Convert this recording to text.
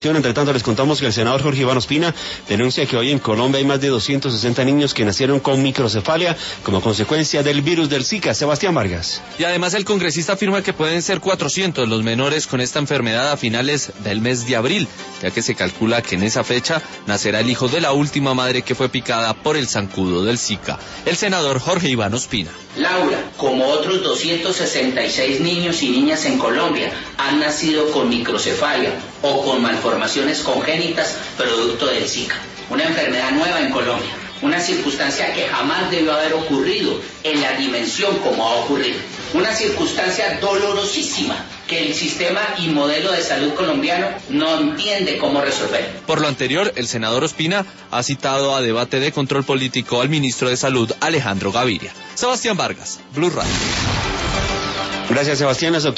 Entre tanto, les contamos que el senador Jorge Iván Ospina denuncia que hoy en Colombia hay más de 260 niños que nacieron con microcefalia como consecuencia del virus del Zika. Sebastián Vargas. Y además el congresista afirma que pueden ser 400 los menores con esta enfermedad a finales del mes de abril, ya que se calcula que en esa fecha nacerá el hijo de la última madre que fue picada por el zancudo del Zika. El senador Jorge Iván Ospina. Laura, como otros 266 niños y niñas en Colombia, han nacido con microcefalia o con malformaciones congénitas producto del Zika, una enfermedad nueva en Colombia, una circunstancia que jamás debió haber ocurrido en la dimensión como ha ocurrido, una circunstancia dolorosísima que el sistema y modelo de salud colombiano no entiende cómo resolver. Por lo anterior, el senador Ospina ha citado a debate de control político al ministro de Salud, Alejandro Gaviria. Sebastián Vargas, Blue Radio. Gracias, Sebastián.